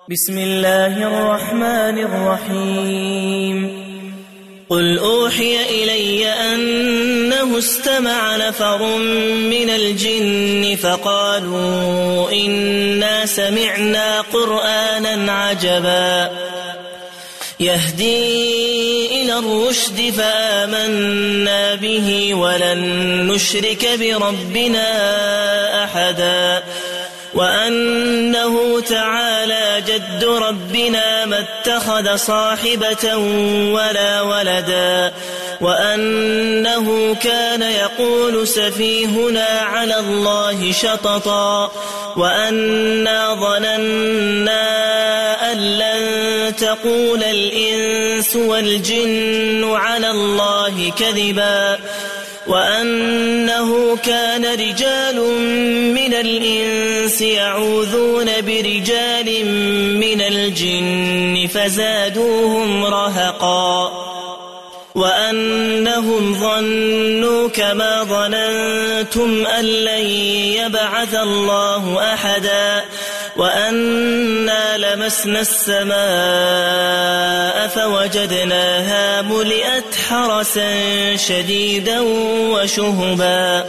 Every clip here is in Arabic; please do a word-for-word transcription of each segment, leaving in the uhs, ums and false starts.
بسم الله الرحمن الرحيم قل أوحي إلي أنه استمع نفر من الجن فقالوا إنا سمعنا قرآنا عجبا يهدي إلى الرشد فآمنا به ولن نشرك بربنا أحدا وأنه تعالى جد ربنا ما اتخذ صاحبة ولا ولدا وأنه كان يقول سفيهنا على الله شططا وأنا ظننا أن لن تقول الإنس والجن على الله كذبا وأنه كان رجال من الإنس يعوذون برجال من الجن فزادوهم رهقا وأنهم ظنوا كما ظننتم أن لن يبعث الله أحدا وأنا لمسنا السماء فوجدناها ملئت حرسا شديدا وشهبا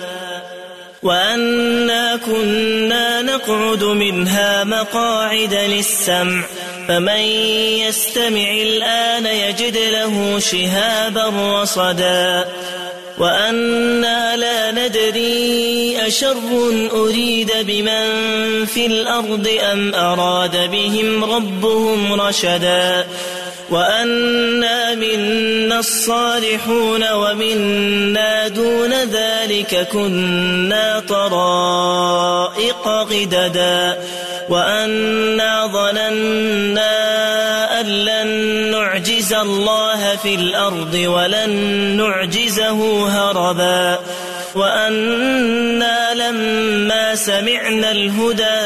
وأنا كنا نقعد منها مقاعد للسمع فمن يستمع الآن يجد له شهابا رصدا وأنا لا ندري أشر أريد بمن في الأرض أم أراد بهم ربهم رشدا وأنا منا الصالحون ومنا دون ذلك كنا طرائق غددا وأنا ظننا أن لن نعجز الله في الأرض ولن نعجزه هربا وأنا لما سمعنا الهدى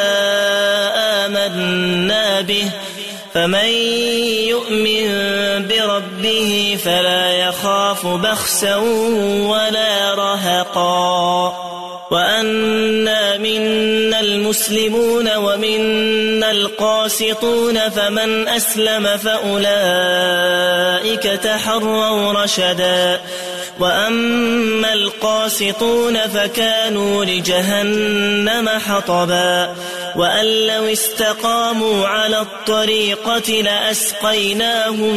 آمنا به فمن يؤمن بربه فلا يخاف بخسا ولا رهقا وأنا منا المسلمون ومنا القاسطون فمن أسلم فأولئك تحروا رشدا وأما القاسطون فكانوا لجهنم حطبا وأن لو استقاموا على الطريقة لأسقيناهم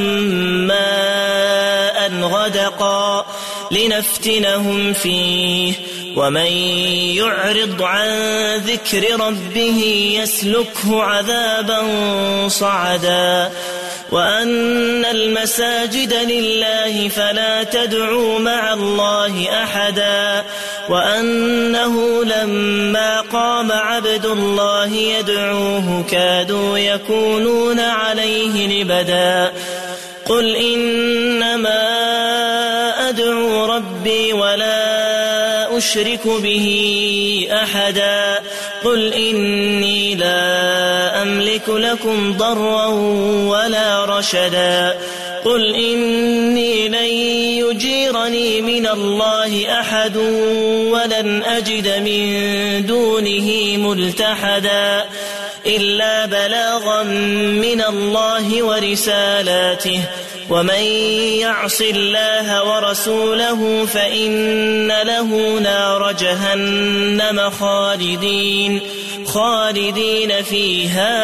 ماء غدقا لنفتنهم فيه ومن يعرض عن ذكر ربه يسلكه عذابا صعدا وأن المساجد لله فلا تدعوا مع الله أحدا وأنه لما قام عبد الله يدعوه كادوا يكونون عليه لبدا قل إنما أدعو ربي ولا أشرك به أحدا قل إني لا أملك لكم ضرا ولا رشدا قل إني لن يجيرني من الله أحد ولن أجد من دونه ملتحدا إلا بلاغا من الله ورسالاته ومن يعص الله ورسوله فإن له نار جهنم خالدين خالدين فيها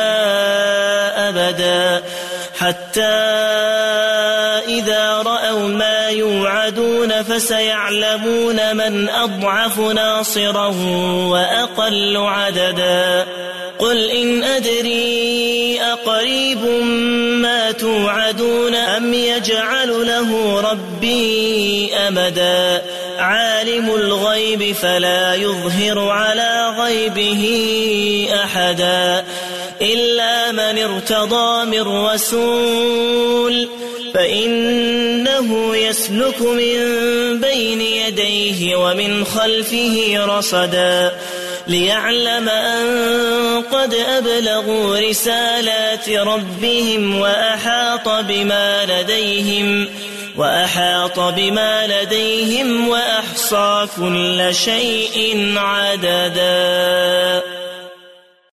أبدا حتى إذا رأوا ما يوعدون فسيعلمون من أضعف ناصرا وأقل عددا قل إن أدري أقريب ما توعدون أم يجعل له ربي أمدا عالم الغيب فلا يظهر على غيبه أحدا إلا من ارتضى من رسول فإنه يسلك من بين يديه ومن خلفه رصدا ليعلم أن قد أبلغوا رسالات ربهم وأحاط بما لديهم وأحاط بما لديهم وأحصى كل شيء عددا.